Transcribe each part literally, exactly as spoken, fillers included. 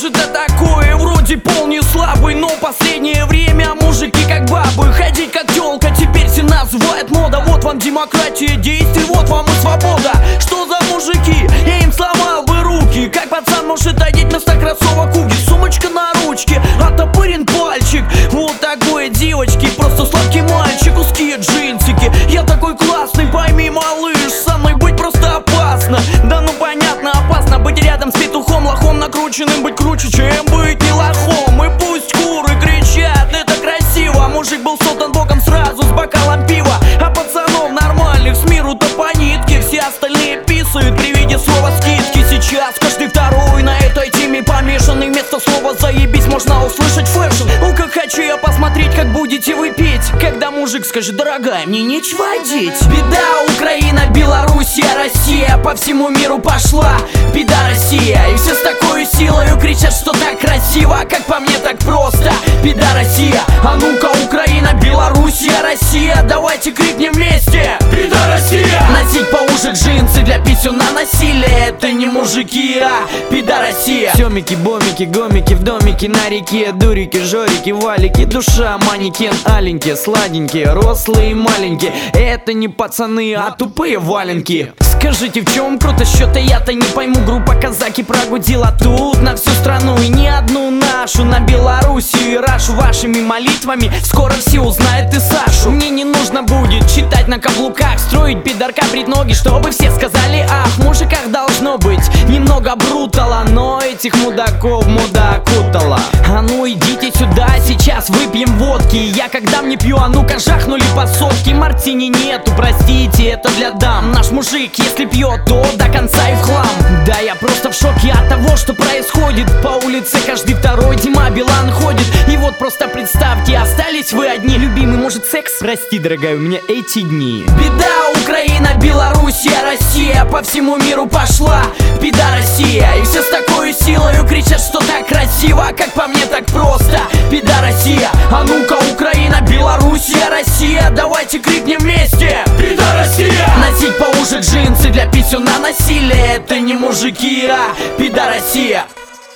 может я такое? Вроде пол не слабый, но последнее время мужики как бабы, ходить как тёлка, теперь все называют мода. Вот вам демократия действий, вот вам и свобода. Что за мужики? Я им сломал бы руки. Как пацан может одеть вместо кроссовок уги? Сумочка на ручке, оттопырен пальчик. Вот такое, девочки, просто сладкий мальчик. Узкие джинсики, я такой классный, пойми, малыш, со мной быть просто опасно. Да ну понятно, опасно быть рядом с петухом, лохом накрученным, быть круче, чем быть не лохом. И пусть куры кричат, это красиво. Мужик был создан боком сразу с бокалом пива, а пацанов нормальных с миру-то по нитке. Все остальные писают при виде слова скидки. Сейчас каждый второй на этой теме помешанный. Вместо слова заебись можно услышать фэшн. Ну как хочу я посмотреть, как будете вы петь, когда мужик скажет: дорогая, мне нечего одеть. Беда, Украина, Белоруссия, Россия по всему миру пошла беда, Россия. И все с такой силой кричат, что так красиво, как по мне так просто. Беда, Россия. А ну-ка, Украина, Белоруссия, Россия, давайте крикнем вместе: беда, Россия. Носить по уши джинсы для писюна насилие, это не мужики, а беда, Россия. Семики, бомики, гомики в домике на реке, дурики, жорики, валики, душа, манекен, аленькие, сладенькие, рослые и маленькие. Это не пацаны, а тупые валенки. Скажите, в чем круто счета, я-то не пойму. Группа казаки прогудила тут на всю страну, и не одну нашу, на Белоруссию и Рашу. Вашими молитвами скоро все узнают и Сашу. Мне не нужно будет читать на каблуках, строить пидорка, брить ноги, чтобы все сказали ах. В мужиках должно быть немного брутала, но этих мудаков муда окутала. А ну идите сюда, сейчас выпьем водки. Я когда мне пью, а ну-ка жахнули по сотке. Мартини нету, простите, это для дам. Наш мужик, если пьет, то до конца и в хлам. Да я просто в шоке от того, что происходит. По улице каждый второй Дима Билан ходит. И вот просто представьте, остались вы одни. Любимый, может секс? Прости, дорогая, у меня эти дни. Беда, Украина, Белоруссия, Россия по всему миру пошла беда, Россия. И все с такой силой кричат, что так красиво, как по мне так просто. Беда, Россия. А ну-ка, Украина, Белоруссия, Россия, давайте крикнем вместе: беда, Россия. Носить по уши джинсы для писюна насилие, это не мужики, а беда, Россия.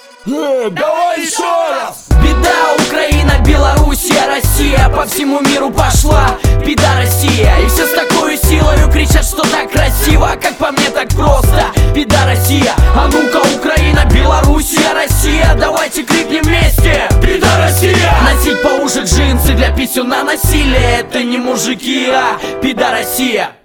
Э, давай еще раз! Беда, Украина, Белоруссия, Россия по всему миру пошла беда, Россия. И все с такой силой кричат, что так красиво, как по мне так просто. Беда, Россия. А ну-ка, Украина, Белоруссия, Россия, давайте крикнем вместе: беда, Россия. Носить по уши джинсы для писюна насилие, это не мужики, а беда, Россия.